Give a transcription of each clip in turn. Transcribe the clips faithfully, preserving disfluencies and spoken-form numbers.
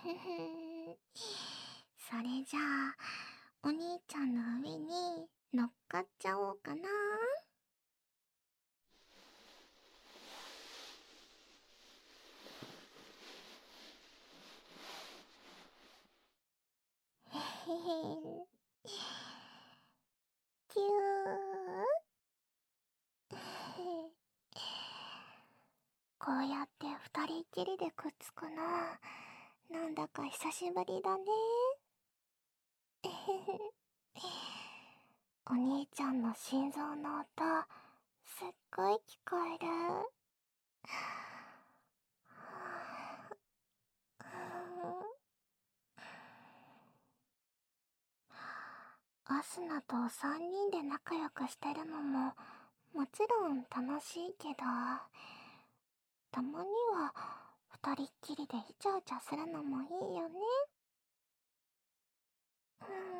それじゃあ、お兄ちゃんの上に乗っかっちゃおうかな。へへへ。キュー。こうやって二人っきりでくっつくの、なんだか久しぶりだね。お兄ちゃんの心臓の音、すっごい聞こえる。アスナと三人で仲良くしてるのももちろん楽しいけど、たまには二人っきりでイチャイチャするのもいいよね。うん。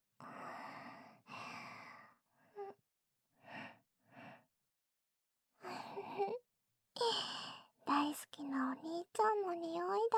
大好きなお兄ちゃんの匂いだ。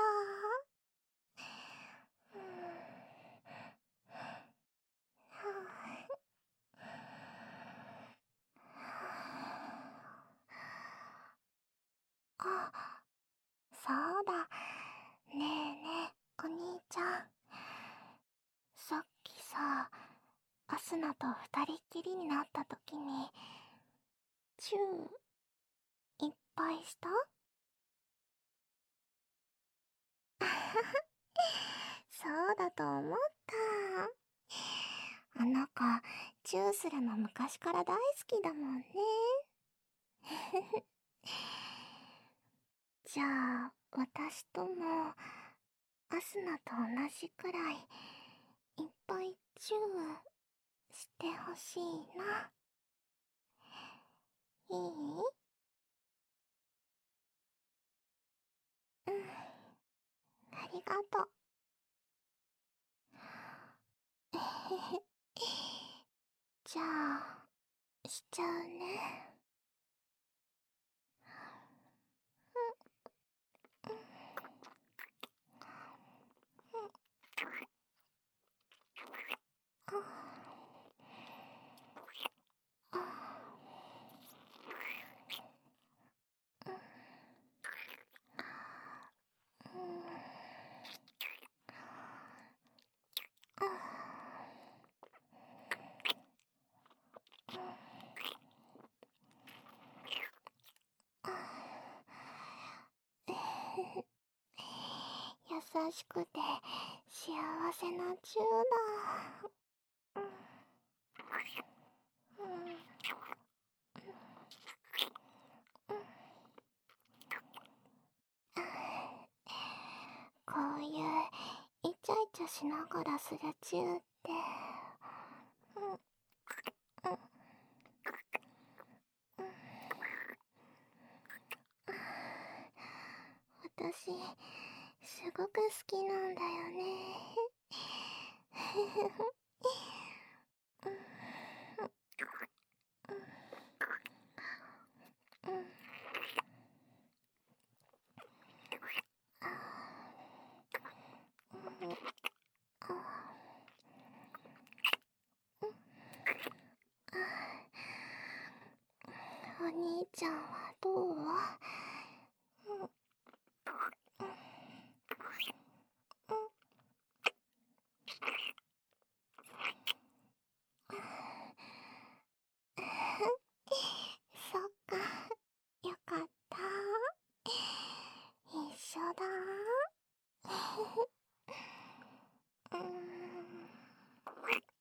あ、そうだ。ねえねえ、お兄ちゃん。さっきさ、アスナと二人っきりになった時に、チュー、いっぱいした？そうだと思った。あの子、チューするの昔から大好きだもんね。じゃあ、私とも、アスナと同じくらい、いっぱいチューしてほしいな。いい？うん。ありがとう。えへへ。じゃあ、しちゃうね。優しくて幸せなチューだ。うん。こういうイチャイチャしながらするチューって、うん、うん、私すごく好きなんだよね。お兄ちゃんはどう？そっか、よかった。一緒だ。うーん。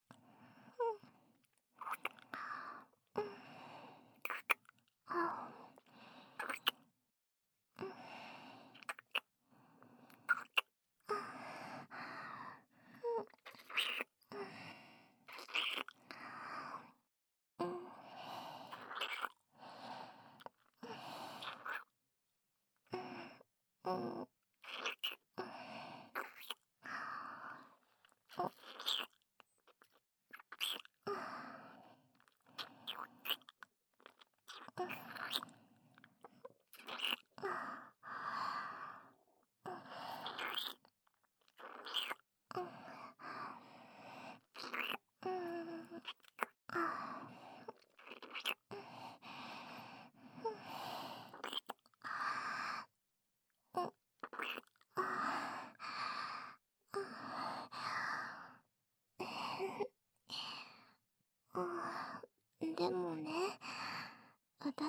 あ、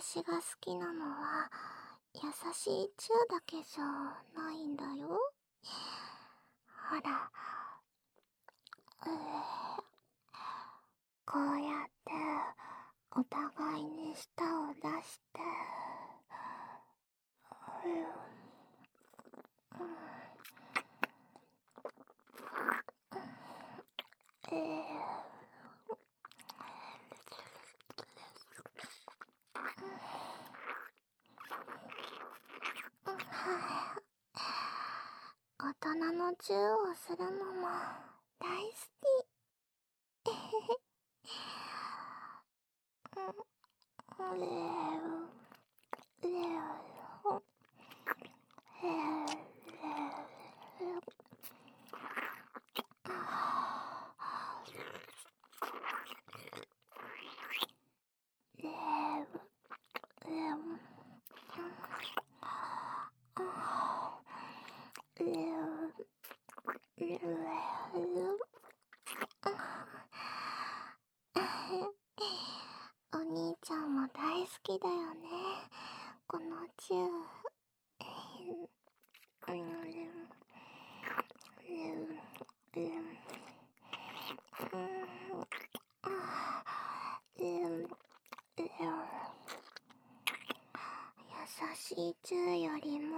私が好きなのは優しいチューだけじゃないんだよ。ほら、うーこうやってお互いに舌を出して、うん、えー大人のチューをするのも大好き。うん、レオレオレオレオレオレオレオお兄ちゃんも大好きだよね、このチュー。優しいチューよりも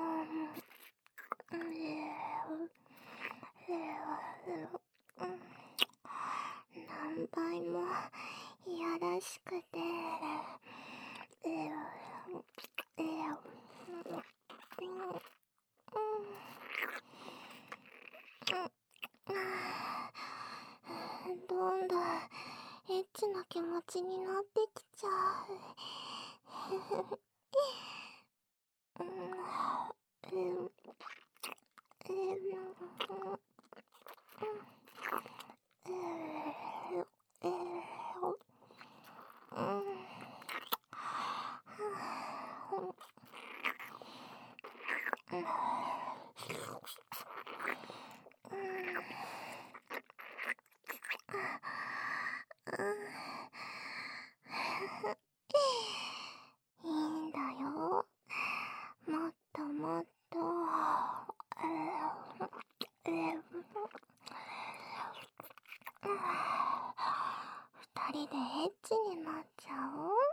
何倍もいやらしくて、どんどんエッチな気持ちになってきちゃう。いいんだよ。もっともっと二人でエッチになっちゃおう。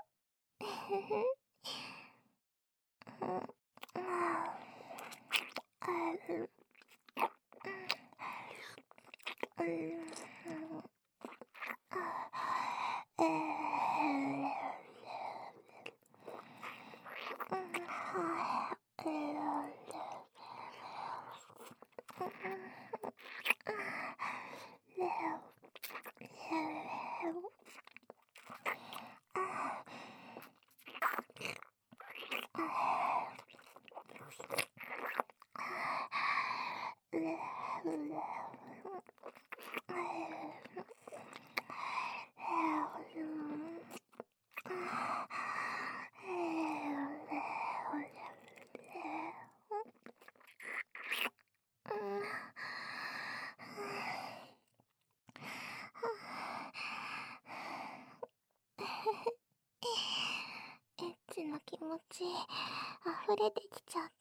エッチな気持ち溢れてきちゃった。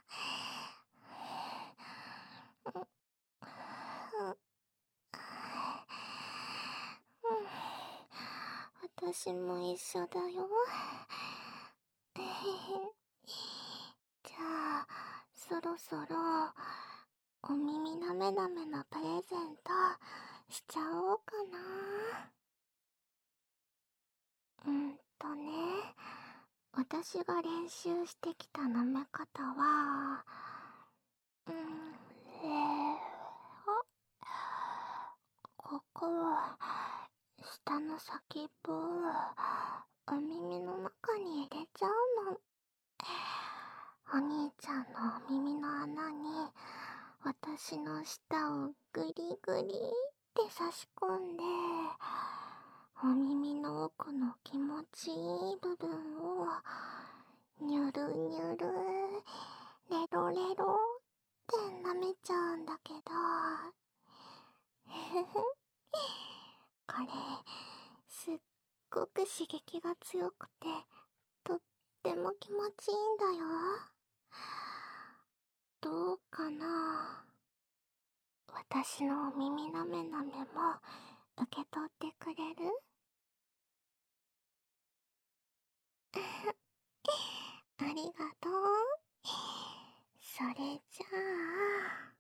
私も一緒だよ。じゃあそろそろお耳なめなめのプレゼントしちゃおうかな。うんとね、私が練習してきた舐め方は、うん、えー、ここを下の先っぽをお耳の中に入れちゃうの。お兄ちゃんのお耳の穴に私の舌をグリグリって差し込んで、お耳の奥の気持ちいい部分をニュルニュルレロレロって舐めちゃうんだけど、これすっごく刺激が強くてとっっても気持ちいいんだよ。どうかな。私のお耳なめなめも受け取ってくれる？ありがとう。それじゃあ